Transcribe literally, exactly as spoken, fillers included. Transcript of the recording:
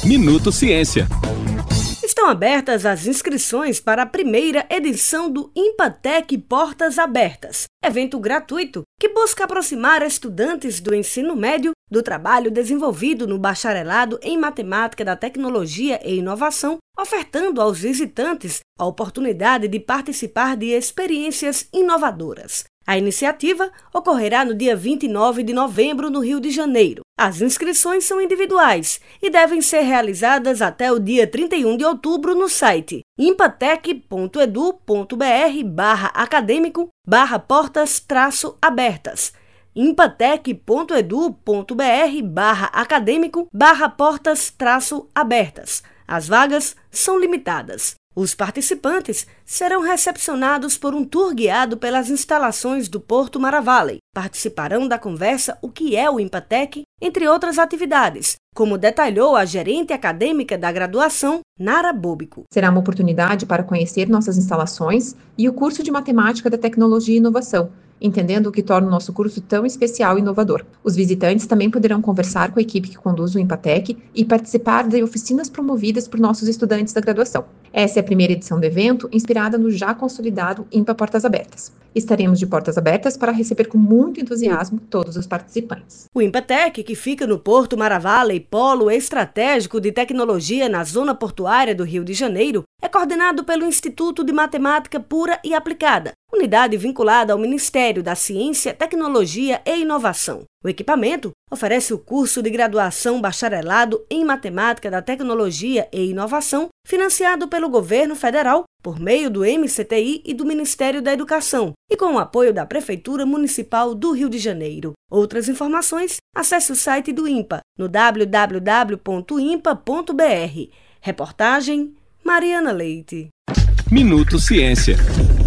Minuto Ciência. Estão abertas as inscrições para a primeira edição do IMPATEC Portas Abertas, evento gratuito que busca aproximar estudantes do ensino médio do trabalho desenvolvido no bacharelado em Matemática da Tecnologia e Inovação, ofertando aos visitantes a oportunidade de participar de experiências inovadoras. A iniciativa ocorrerá no dia vinte e nove de novembro, no Rio de Janeiro. As inscrições são individuais e devem ser realizadas até o dia trinta e um de outubro no site impatec.edu.br barra acadêmico barra portas traço abertas. impatec.edu.br barra acadêmico barra portas traço abertas. As vagas são limitadas. Os participantes serão recepcionados por um tour guiado pelas instalações do Porto Maravallen. Participarão da conversa O que é o IMPATEC, entre outras atividades, como detalhou a gerente acadêmica da graduação, Nara Bóbico. Será uma oportunidade para conhecer nossas instalações e o curso de Matemática da Tecnologia e Inovação, entendendo o que torna o nosso curso tão especial e inovador. Os visitantes também poderão conversar com a equipe que conduz o IMPATEC e participar de oficinas promovidas por nossos estudantes da graduação. Essa é a primeira edição do evento, inspirada no já consolidado IMPA Portas Abertas. Estaremos de portas abertas para receber com muito entusiasmo todos os participantes. O IMPATEC, que fica no Porto Maravallen, polo estratégico de tecnologia na zona portuária do Rio de Janeiro, é coordenado pelo Instituto de Matemática Pura e Aplicada, unidade vinculada ao Ministério da Ciência, Tecnologia e Inovação. O equipamento oferece o curso de graduação bacharelado em Matemática da Tecnologia e Inovação, financiado pelo governo federal por meio do M C T I e do Ministério da Educação, e com o apoio da Prefeitura Municipal do Rio de Janeiro. Outras informações, acesse o site do IMPA no w w w ponto impa ponto b r. Reportagem Mariana Leite. Minuto Ciência.